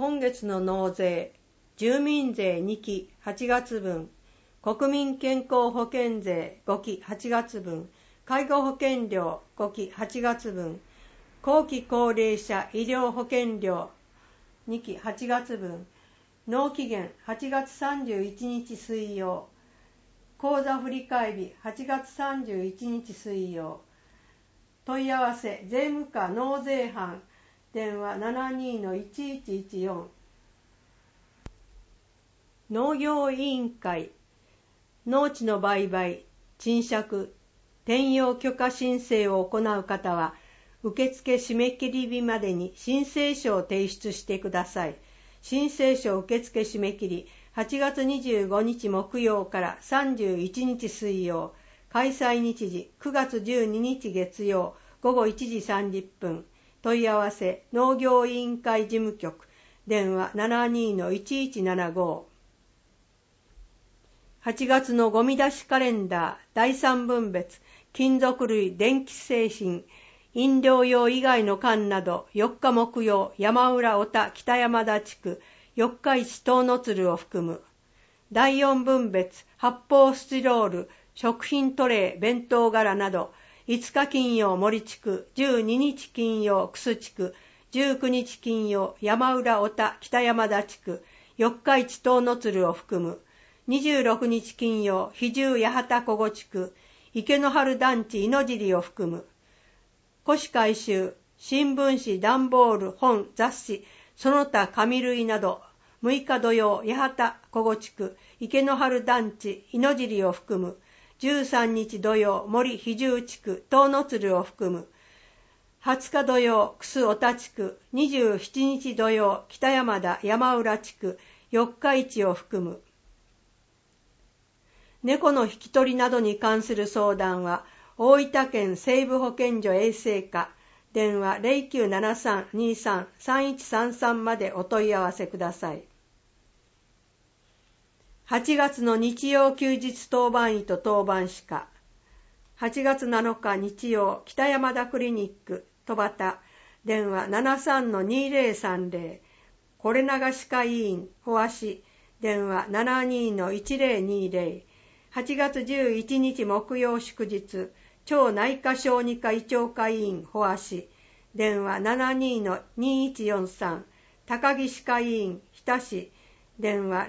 今月の納税、住民税2期8月分、国民健康保険税5期8月分、介護保険料5期8月分、後期高齢者医療保険料2期8月分、納期限8月31日水曜、口座振替日8月31日水曜。問い合わせ税務課納税班電話 72-1114。 農業委員会、農地の売買、賃借、転用許可申請を行う方は受付締め切り日までに申請書を提出してください。申請書受付締め切り8月25日木曜から31日水曜、開催日時9月12日月曜午後1時30分。問い合わせ農業委員会事務局電話 72-1175。 8月のゴミ出しカレンダー第3分別、金属類、電気製品、飲料用以外の缶など4日木曜、山浦小田北山田地区四日市遠野鶴を含む。第4分別、発泡スチロール、食品トレー、弁当柄など5日金曜森地区、12日金曜楠地区、19日金曜山浦小田北山田地区四日市遠野鶴を含む。26日金曜比重八幡古後地区、池の春団地猪尻を含む。古紙回収、新聞紙、段ボール、本、雑誌、その他紙類など6日土曜八幡古後地区、池の春団地猪尻を含む。13日土曜森比重地区遠野鶴を含む。20日土曜楠小田地区、27日土曜北山田山浦地区四日市を含む。猫の引き取りなどに関する相談は大分県西部保健所衛生課電話 0973-23-3133 までお問い合わせください。8月の日曜休日当番医と当番歯科。8月7日日曜北山田クリニック戸端電話 73-2030。 これ長歯科医院保足電話 72-1020。 8月11日木曜祝日超内科小児科胃腸科医院保足電話 72-2143。 高木歯科医院日田市電話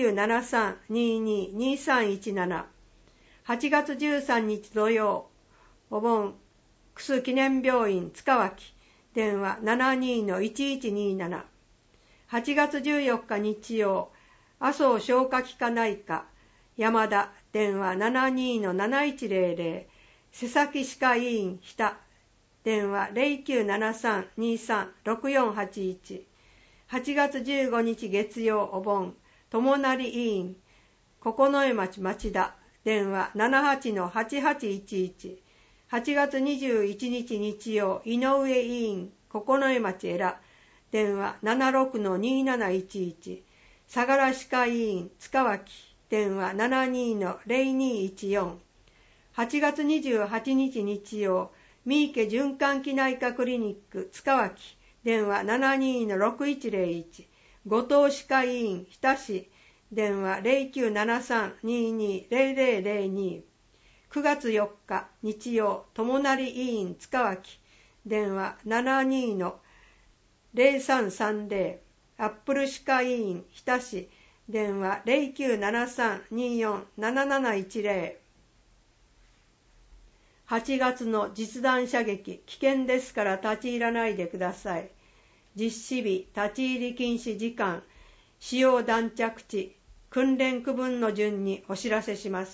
0973-22-2317。 8月13日土曜お盆楠記念病院塚脇電話 72-1127。 8月14日日曜麻生消化器科内科山田電話 72-7100。 瀬崎歯科医院日田電話 0973-23-6481。 8月15日月曜お盆友成委員九重町町田電話 78-8811。 8月21日日曜井上委員九重町江良電話 76-2711。 相良歯科医院塚脇電話 72-0214。 8月28日日曜三池循環器内科クリニック塚脇電話 72-6101。 後藤歯科医院日田市電話 0973-22-0002。 9月4日日曜友成医院塚脇電話 72-0330。 アップル歯科医院日田市電話 0973-24-7710。 8月の実弾射撃危険ですから立ち入らないでください。実施日、立ち入り禁止時間、使用弾着地、訓練区分の順にお知らせします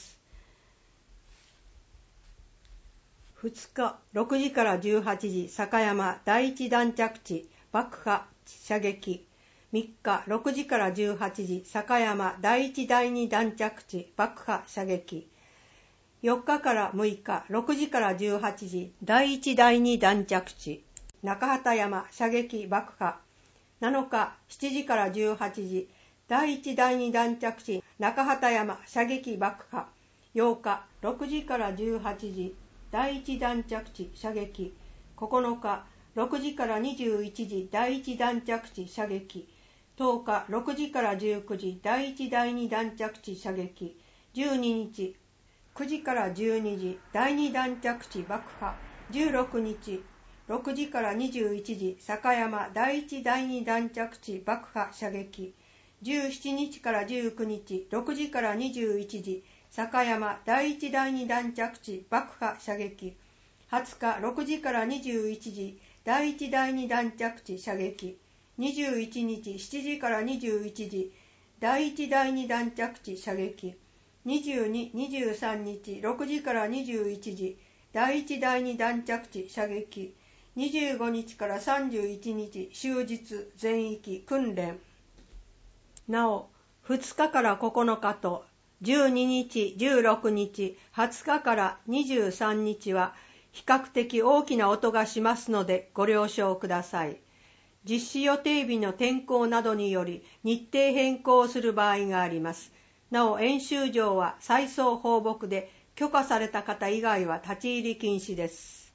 。2日6時から18時坂山第一弾着地爆破射撃。3日6時から18時坂山第一第二弾着地爆破射撃。4日から6日6時から18時第一第二弾着地中畑山射撃爆破。7日7時から18時第一第二弾着地中畑山射撃爆破。8日6時から18時第一弾着地射撃。9日6時から21時第一弾着地射撃。 10日6時から19時第1第2弾着地射撃。12日9時から12時第2弾着地爆破。16日6時から21時坂山第1第2弾着地爆破射撃。17日から19日6時から21時坂山第1第2弾着地爆破射撃。20日6時から21時第1第2弾着地射撃。21日7時から21時第1第2弾着地射撃。22、23日6時から21時第1第2弾着地射撃。25日から31日終日全域訓練。なお2日から9日と12日、16日、20日から23日は比較的大きな音がしますのでご了承ください。実施予定日の天候などにより日程変更する場合があります。なお演習場は再送放牧で許可された方以外は立ち入り禁止です。